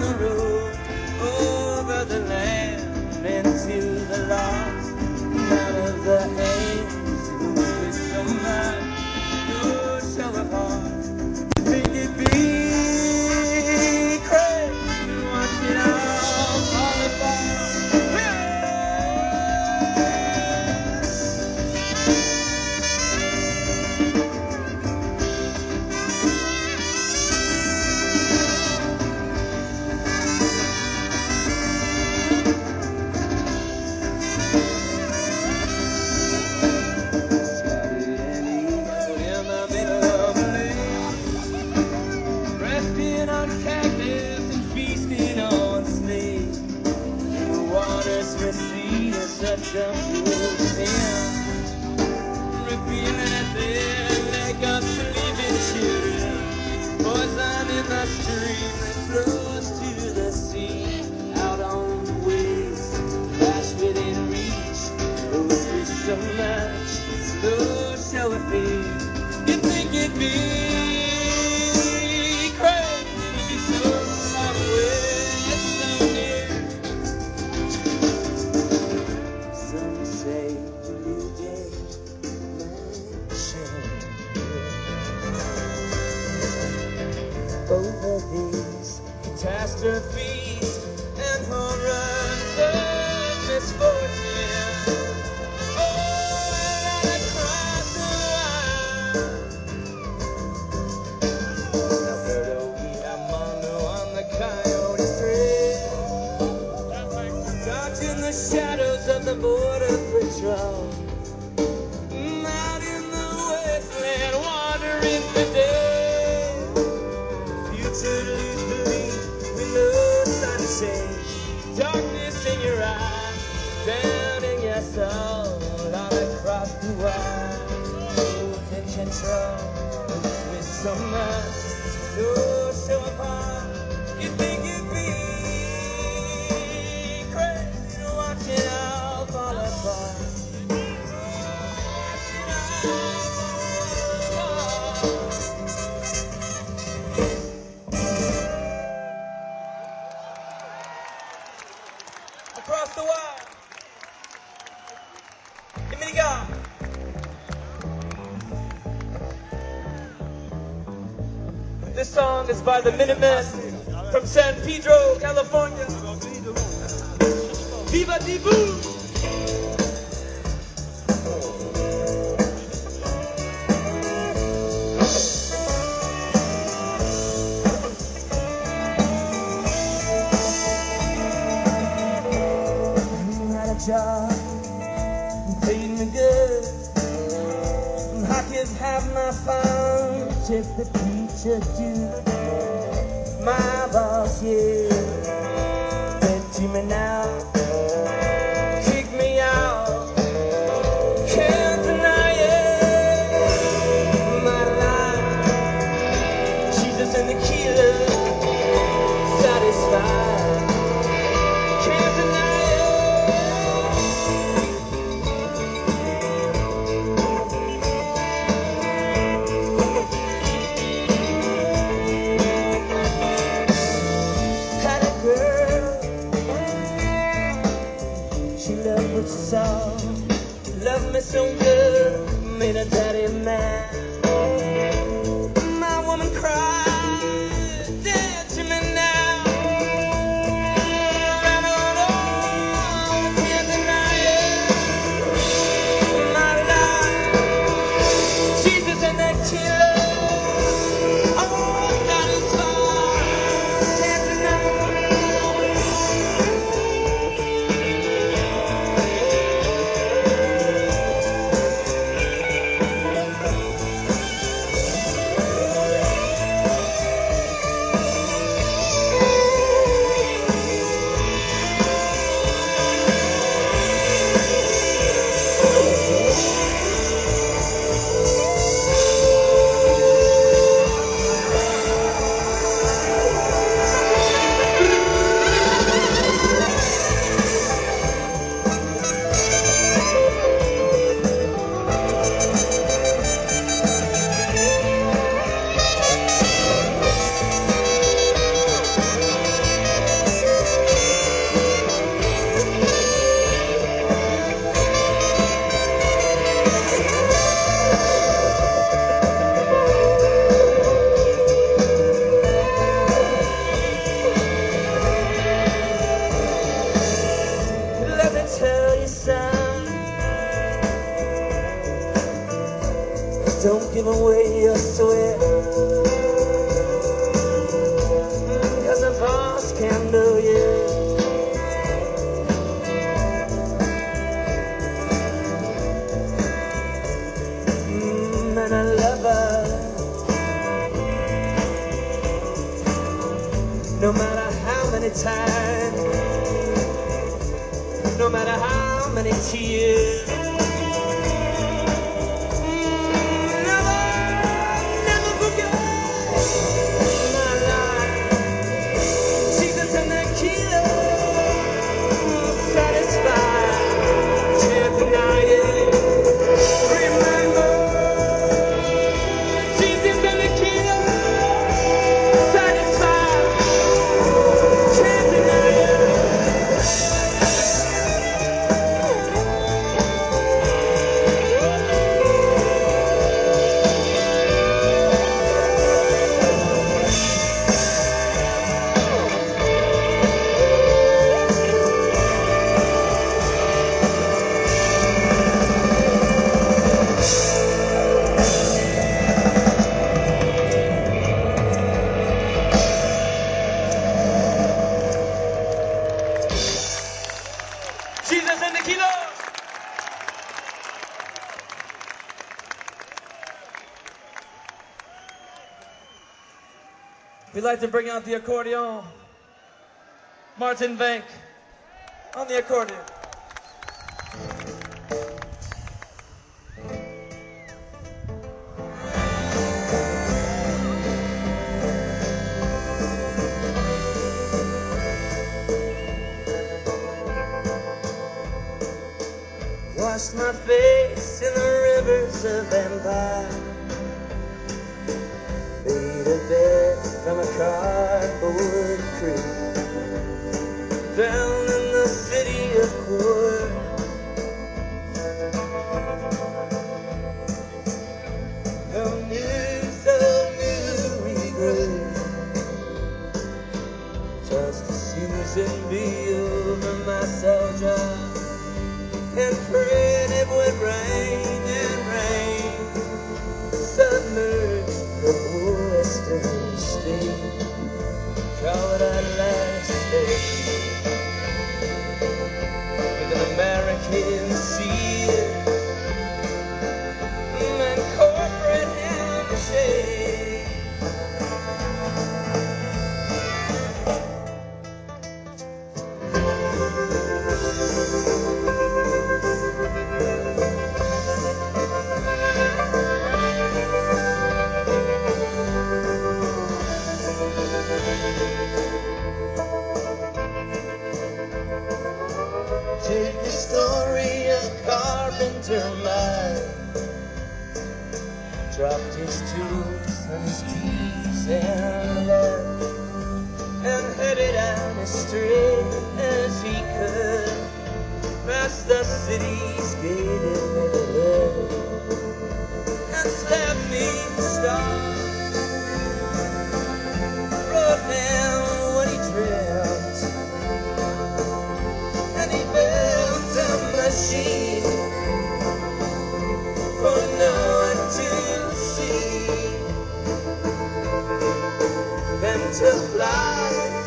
the road, over the land, into the lost, out of the hands who wish so much, no show of heart. You think it'd be crazy watching all fall apart? Such a fool sin, revealing at their like of sleeping children, poison in the stream that flows to the sea, out on the waves, flash within reach, those fish so much, no show of fear. You think it'd be crazy to be so far away, yet so near. Over these catastrophes and horrors of misfortune, all across the wild. Alberto Villamondo on the Coyote Trail, dodging the shadows of the Border Patrol, out in the wasteland, wandering for days. Darkness in your eyes, down in your soul, all across the world. Who's in control? Who's with so much? No show of heart. You think it'd be crazy to watch it all fall apart? Across the wire. Give me the guy. This song is by the Minutemen from San Pedro, California. Viva Di Boo! Job, you paid me good. I could have my fun, take the preacher to my boss, yeah. Dead to me now, kick me out, can't deny it. My life, Jesus and the killer, satisfied, can't deny it. Love me so good, made a daddy mad. My woman cried, dead to me now. Ran on, can't deny it. My life, Jesus and that killer. Oh, God is far, can't deny it. Don't give away your sweat, 'cause the boss can't know you. And I love her, no matter how many times, no matter how many tears. Jesus and the Kilo. We'd like to bring out the accordion. Martin Bank on the accordion. Washed my face in the rivers of empire, made a bed from a cardboard crib, down in the city of Court. No news of new regret, tossed to Susan B over my soldier, and prayed it would rain and rain, submerge the western state, call it our last day, with an American seal and corporate handshake. Take the story of Carpenter Mine, dropped his tools and his keys and left, and headed out as straight as he could, past the city's gate in Middle, and slapped me the stars, wrote down what he dreamt, and he built a machine for no one to see, then to fly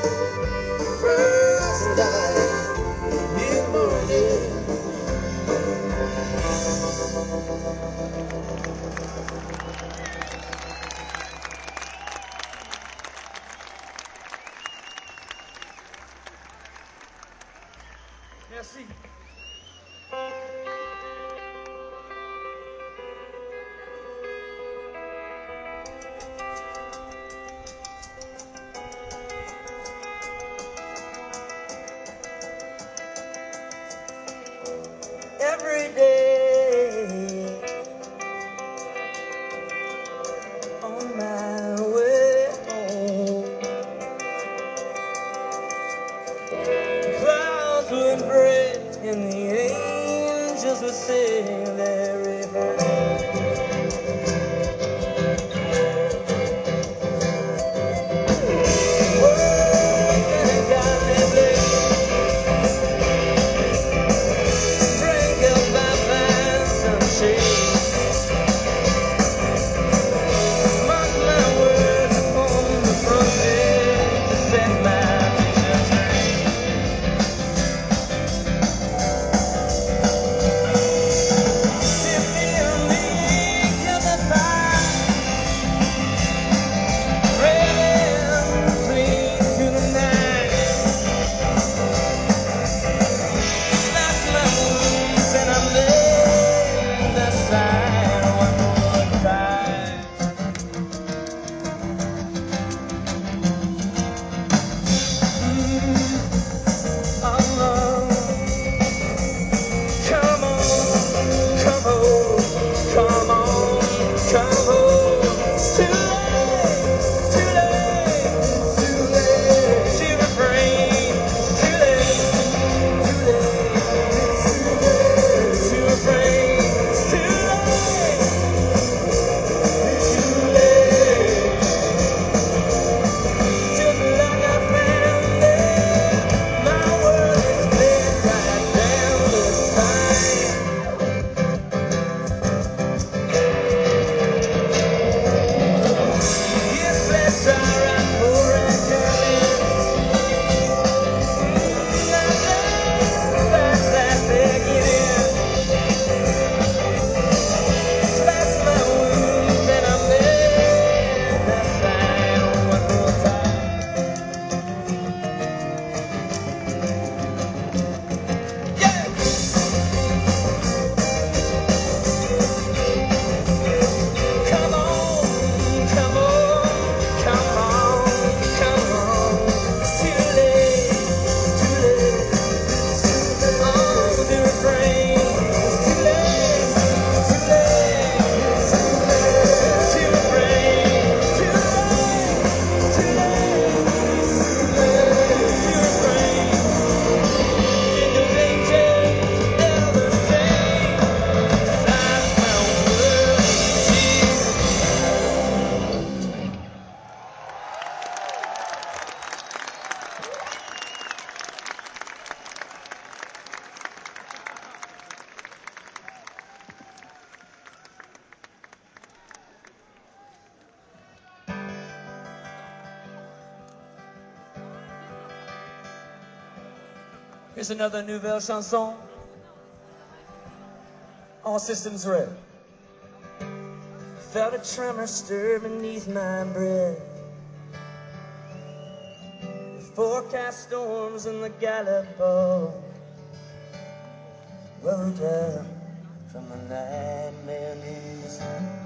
first light new morning. Merci. Every day on my way home, clouds would break and the angels would sing their river. side one more time. Oh, come on, come on, come on, come on. It's too late, too late, too late to refrain. It's too late, too late, to refrain. It's too late, too late. Just like I found it, my world is lit right down the spine. Yes, that's alright for a coming. That's taking in. That's my wounds and I'm there. That side one more time. Yeah! Come on, come on, come on, come on. It's too late, too late. Oh, the refrain. It's too late, too late, to refrain. Too late, too late, to refrain. Jingle angels, ever sing. That's my world. Here's another nouvelle chanson. All systems red. Felt a tremor stir beneath my breath. Forecast storms in the gallop ball. Woke up from the nightmare news.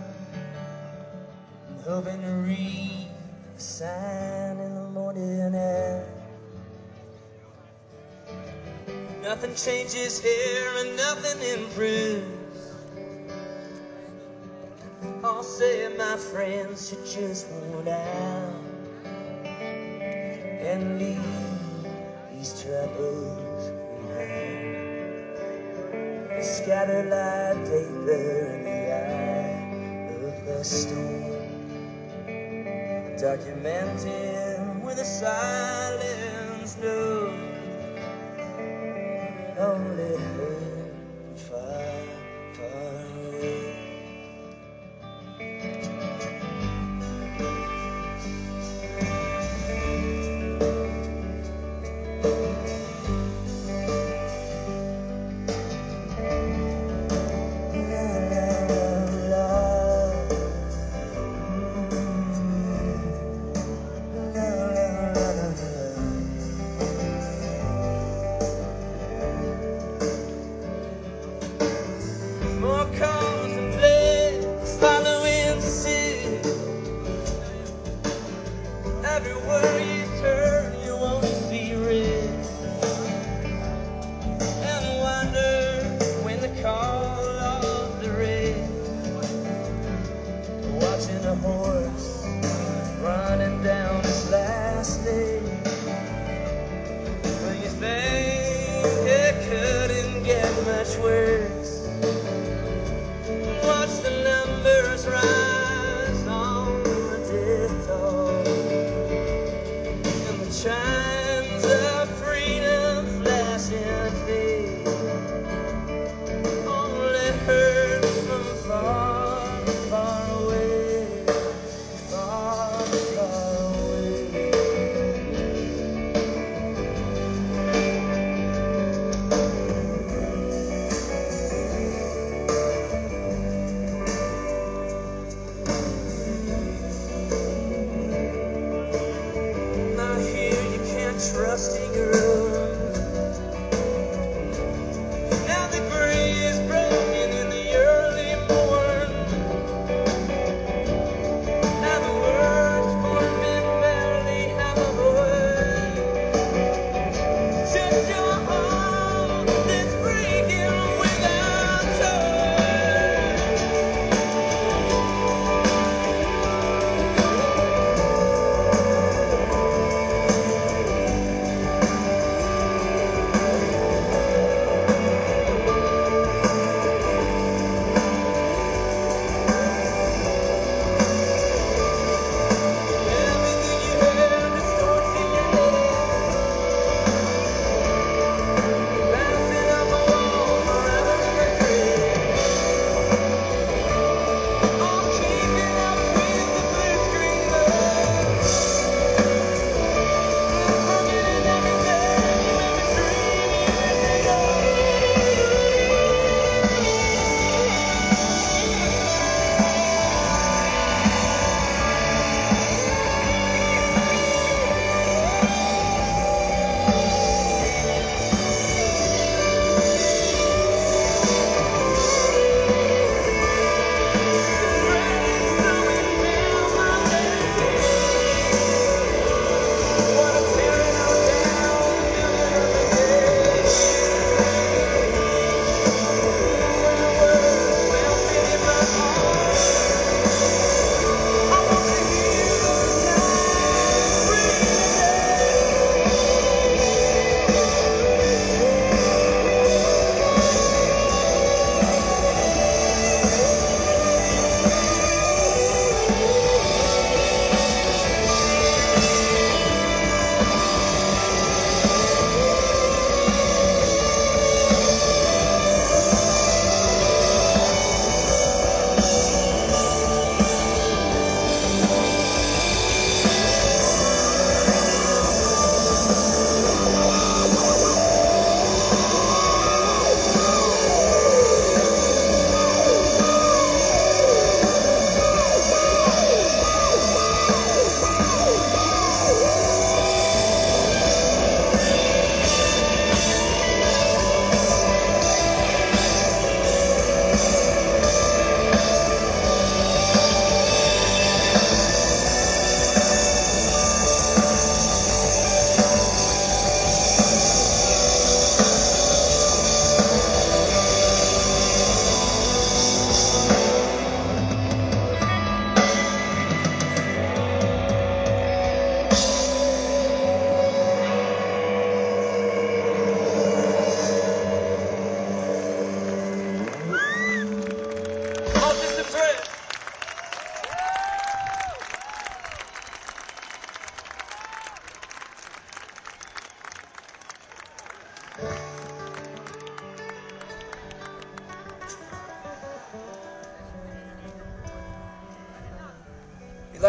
I'm hoping to read a sign in the morning air. Nothing changes here and nothing improves. I'll say my friends should just hold out and leave these troubles behind. Scattered like vapor in the eye of the storm. Documented with a silence note. Only heard far, far away.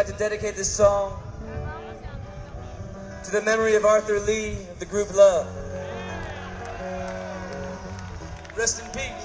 to dedicate this song to the memory of Arthur Lee of the group Love. Rest in peace.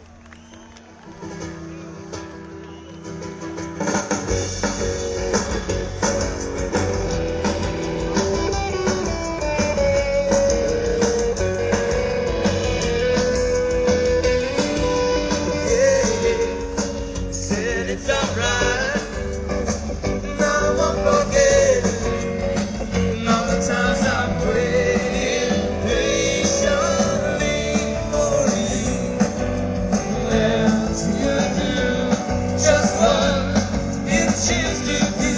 It's alright, now I won't forget all the times I've waited patiently for you. And you do just what it chooses to do,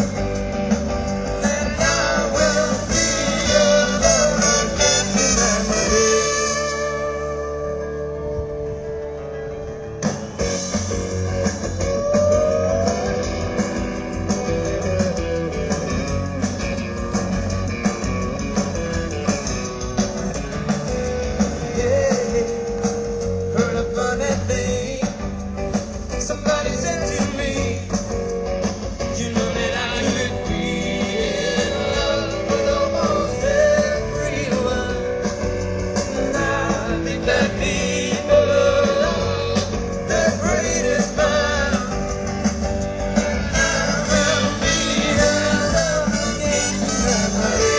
and I will be alone again tonight. Somebody said to me, you know that I could be in love with almost everyone. And I think that people are the greatest mind. And I will be alone again tonight.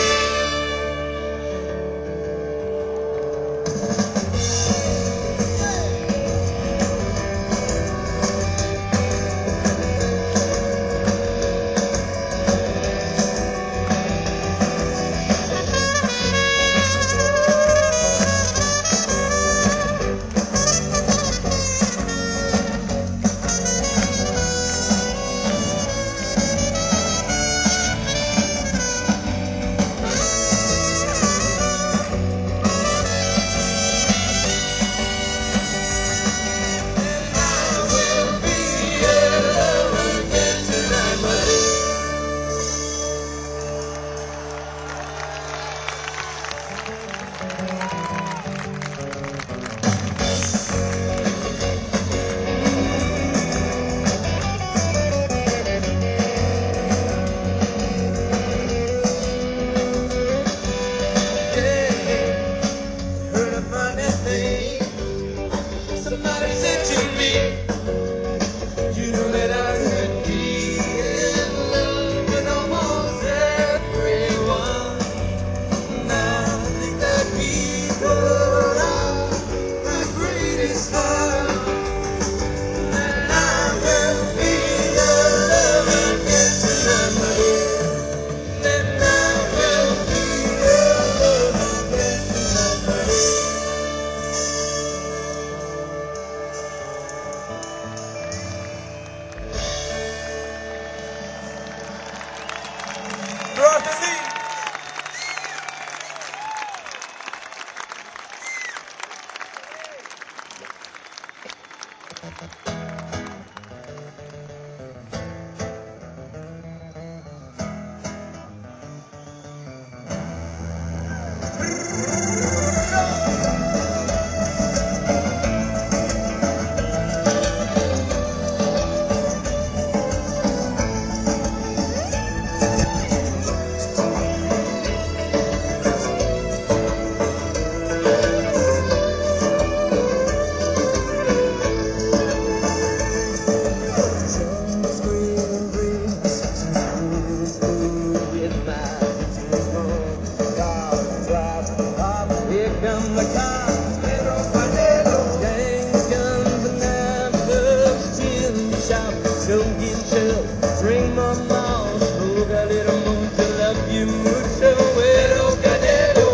Somebody said to me, you know that I could be in love with almost everyone. And I think that people are the greatest love. And I will be alone again tonight. And I will be alone again tonight. Arthur Lee. Drink my mouth, smoke a little more to love you mucho, pero cadero.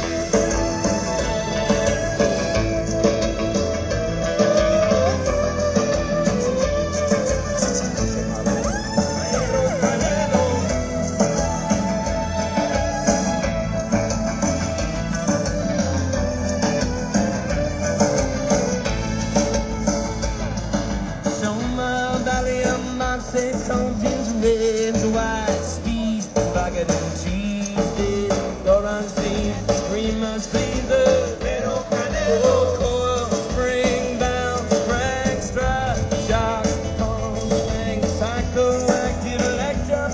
Say fountains, red, white, speed, bucket and cheese, big, orange, screamers, pleaser, little canelo, coil, spring, bounce, crank, strut, shocks, pump, swing, psychoactive, electro,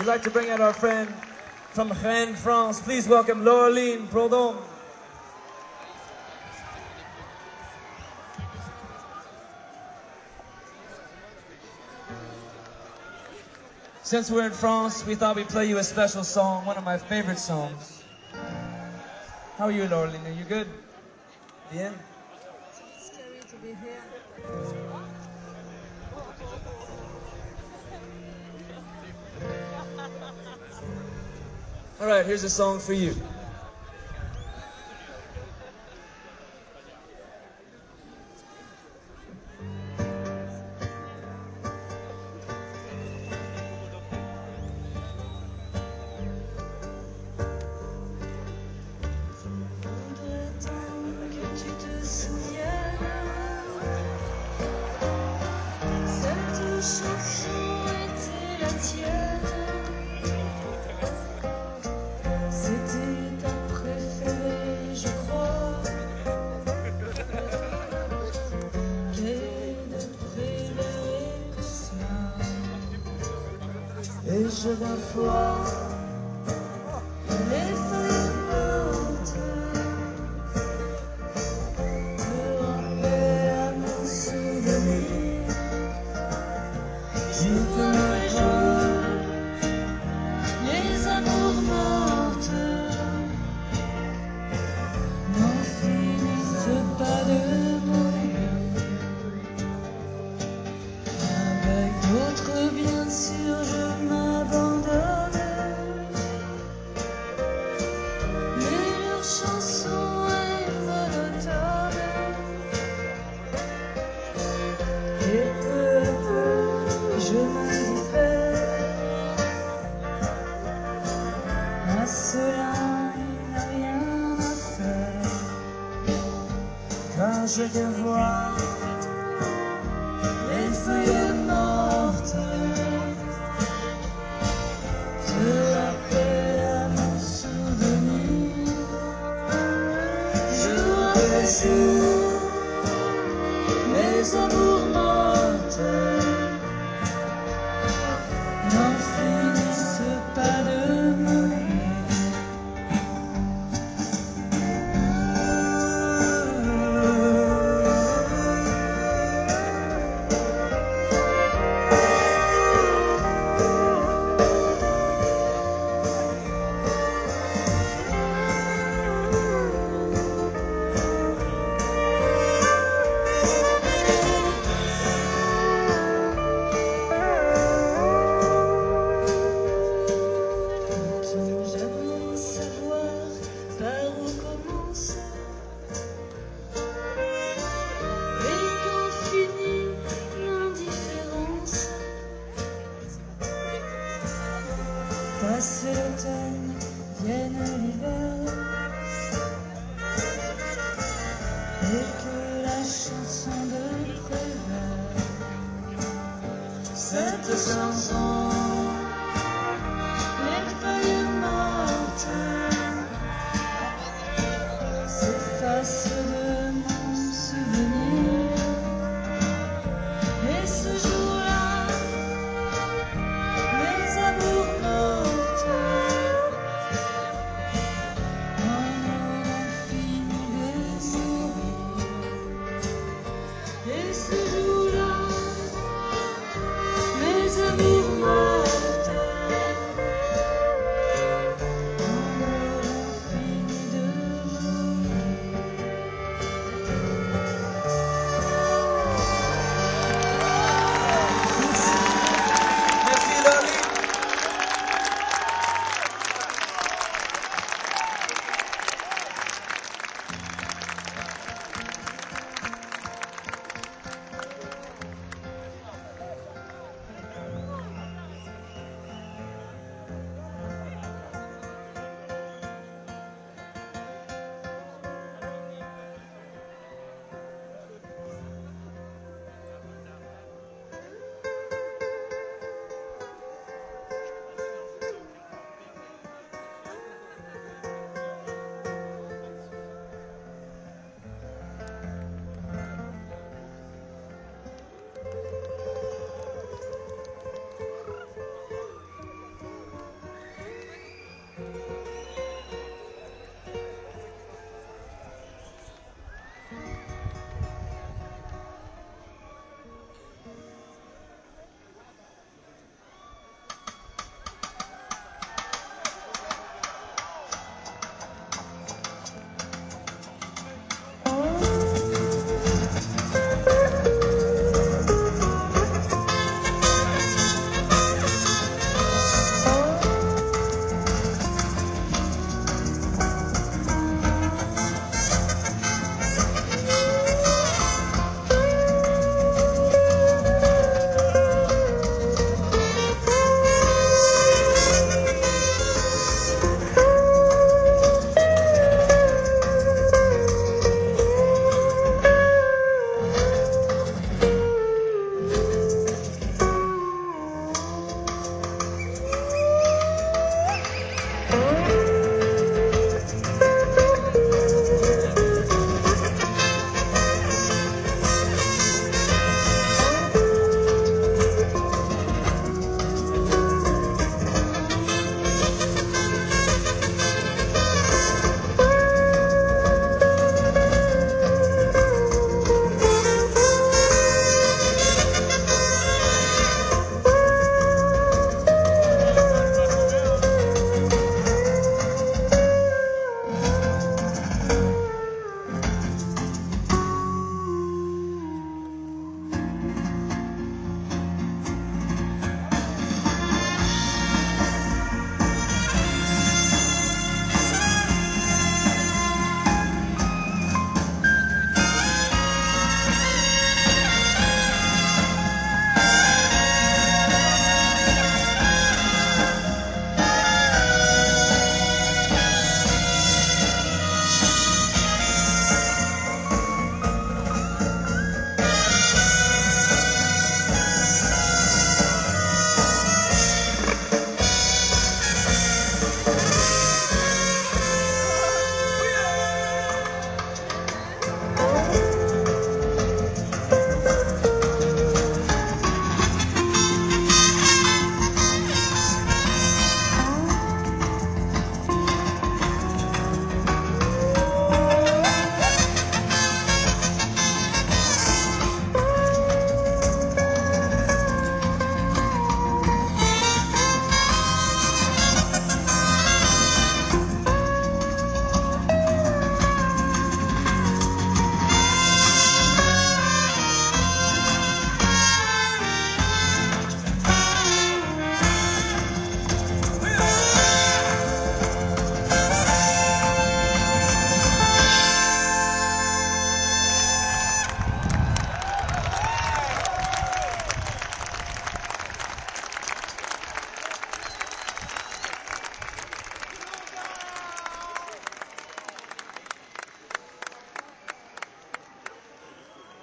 like to bring out our friend from Rennes, France. Please welcome Laureline Prodhomme. Since we're in France, we thought we'd play you a special song, one of my favorite songs. How are you, Laureline? Are you good? Bien? It's scary to be here. All right, here's a song for you. Et je vais voir les feuilles mortes me rappeler à mon souvenir. Je te rejoins les amours mortes n'en finissent pas de mourir. Avec d'autres, bien sûr, je m'abandonne, mais leur chanson est monotone. Et peu à peu, je m'indiffère à cela, il n'a rien à faire. Quand je te vois, Les feuilles mortes te rappellent à mon souvenir. Jour après jour, mes amours mortes n'en finissent pas de mourir. Peut-on jamais savoir par où commencer et quand finit l'indifférence? Passe l'automne, vienne l'hiver, et que la chanson de Prévert, cette chanson, les feuilles mortes s'effacent de mon souvenir. Et ce jour-là, mes amours mortes en auront fini de mourir. Et ce jour-là, mes amours mortes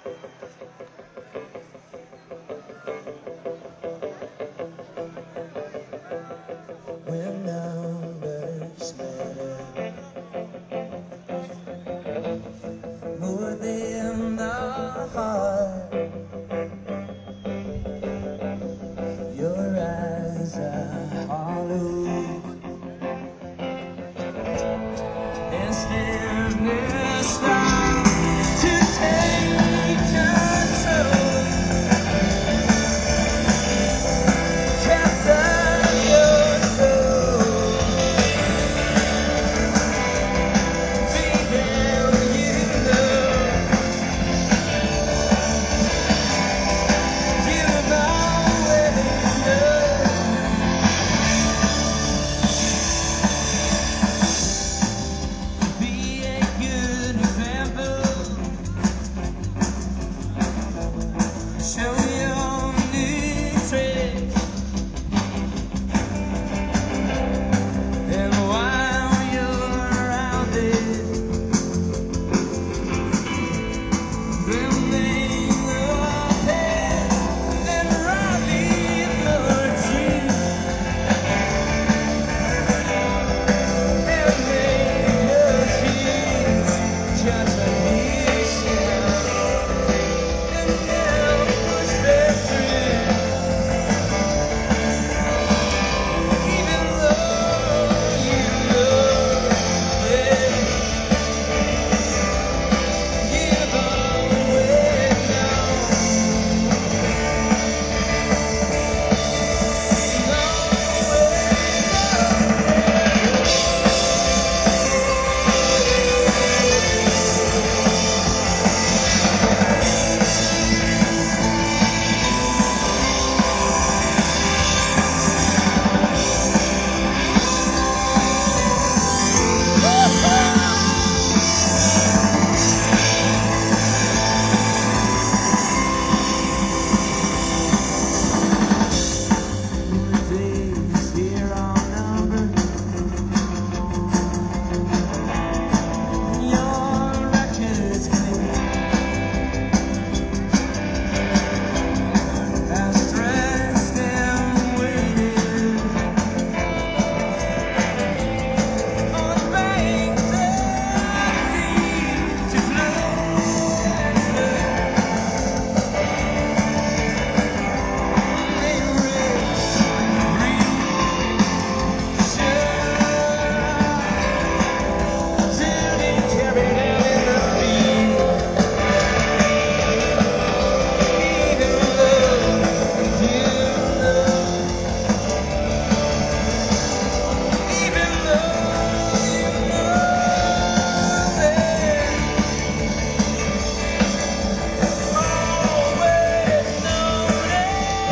When numbers matter more than the heart, your eyes are hollow and stillness starts to take control. Capture your soul. Deep down you know you've always known. Be a good example. Show your new tricks. And while you're around it, building a path and running the truth, and make your kids just a mission, and they'll push this through, even though you know it. You've always known. The days here are numbered. Your record's clear. As stressed and waited on the banks of sea to float and they race, till they carry down in the field. Even though you know, even though you know that always known it.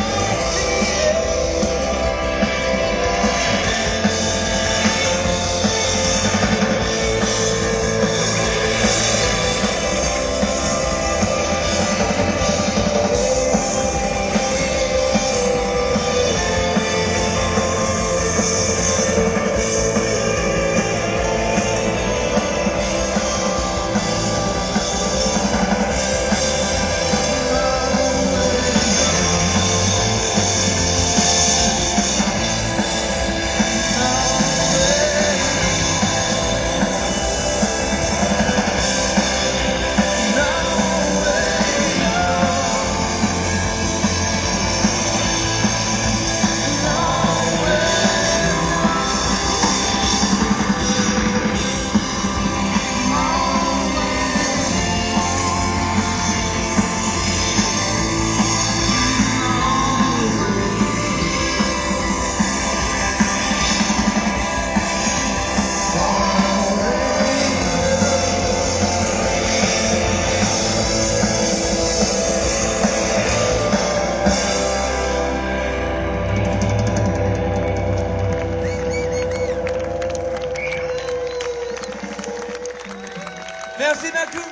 Merci beaucoup.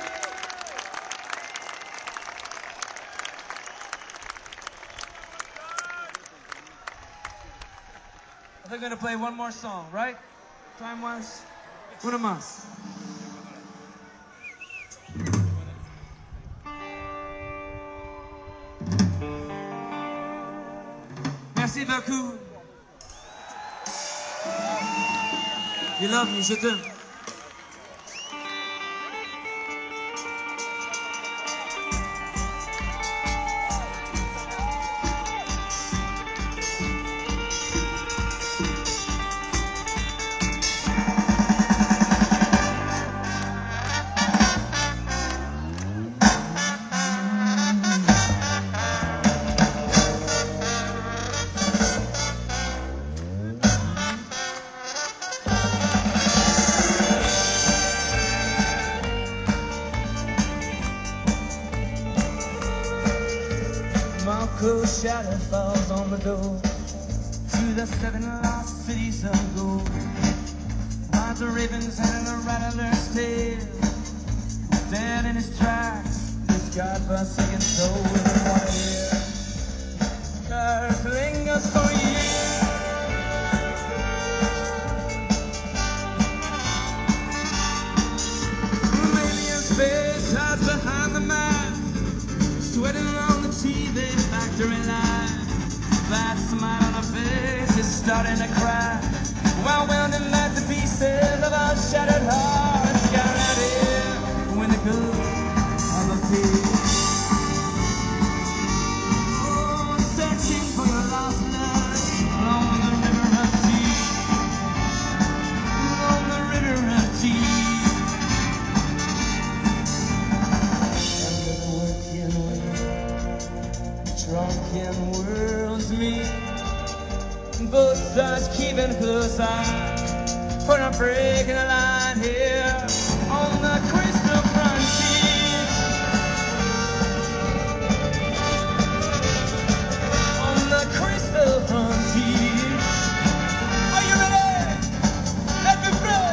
They're gonna play one more song, right? Time-wise? Una más. Merci beaucoup. You love me, je t'aime. Cold shadow falls on the door to the 7 lost cities of gold. Finds a raven's head and a rattler's tail, dead in his tracks, this godforsaken soul doesn't want to hear. Earth lingers for years. Maybe in space hides behind the mask, sweating on the TV factory line. That smile on her face is starting to cry, while welding at the pieces of our shattered hearts. Got out here when the ghost of a pig. Oh, searching for your lost love along the river of tears, along the river of tears. Drunken worlds meet, both sides keeping close eye, for I'm breaking the line here on the crystal frontier. On the crystal frontier. Are you ready? Let me blow.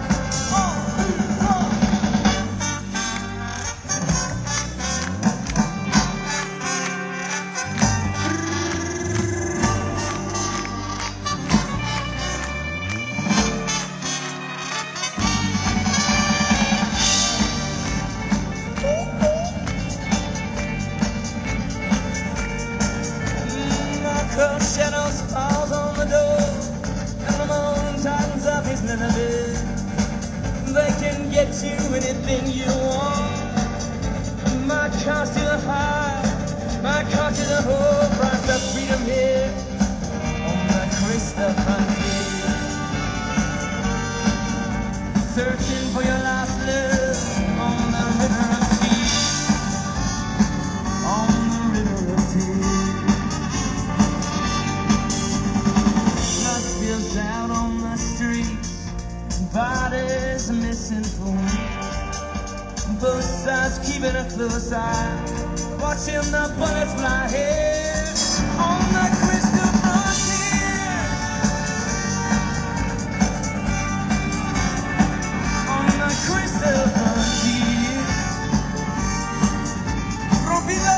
Shadows falls on the door, and the moon tightens up his Nineveh. They can get you anything you want. My cost is high, my cost is a whole price of freedom here on the crystal frontier. Searching for your lost love on the river of tears, on the river of tears. Out on the streets, bodies missing from both sides keeping a close eye, watching the bullets fly here on the crystal frontier. On the crystal frontier. Rompido.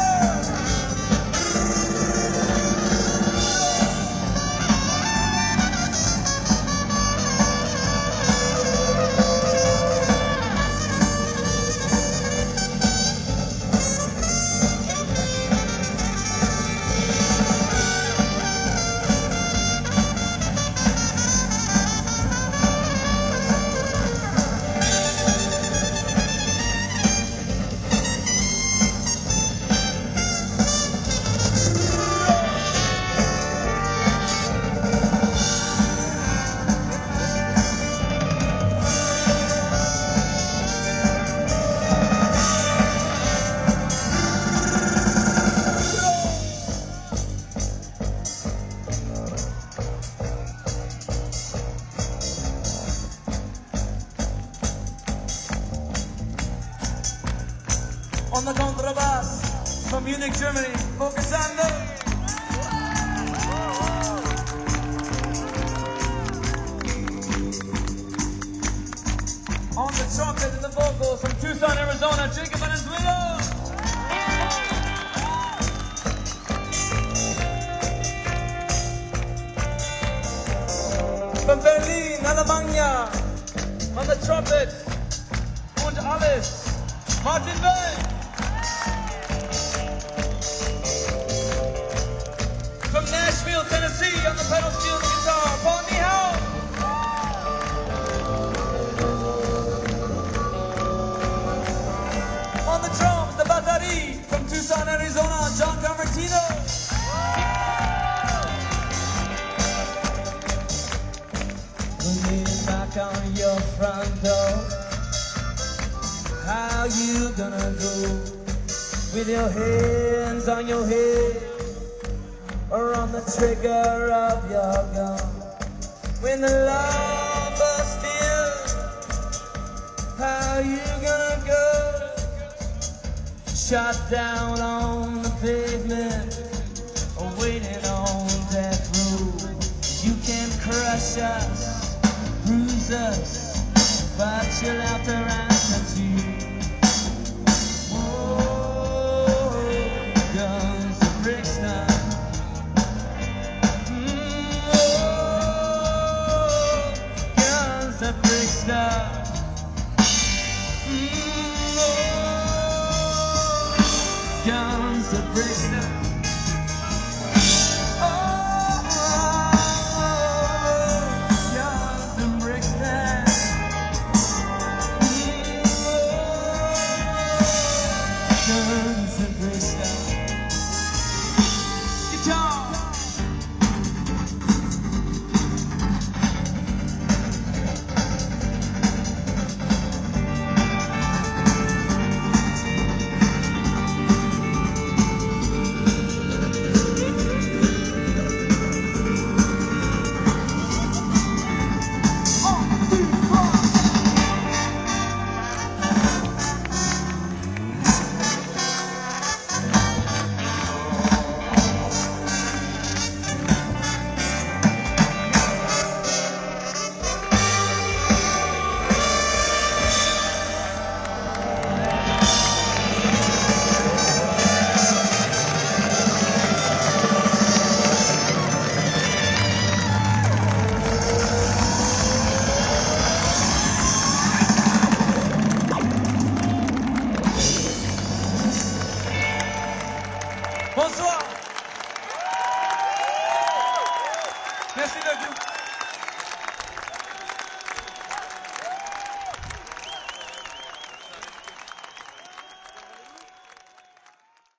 On the contrabass from Munich, Germany, focusando. On the trumpet and the vocals from Tucson, Arizona, Jacob Valenzuela. From Berlin, Alemania, on the trumpet und alles, Martin Bell. From Nashville, Tennessee. everybody from Tucson, Arizona, John Convertino. Leaning back on your front door. How you gonna go with your hands on your head or on the trigger of your gun? When the love busts in, how you gonna go? Shot down on the pavement, or waiting on death row. You can crush us, bruise us, but you'll have to answer to. Guns and bricks now. Guns and bricks now. Guns and bricks now. Guns and bricks now. Guns and bricks now. Guitar. Bonsoir. Merci beaucoup.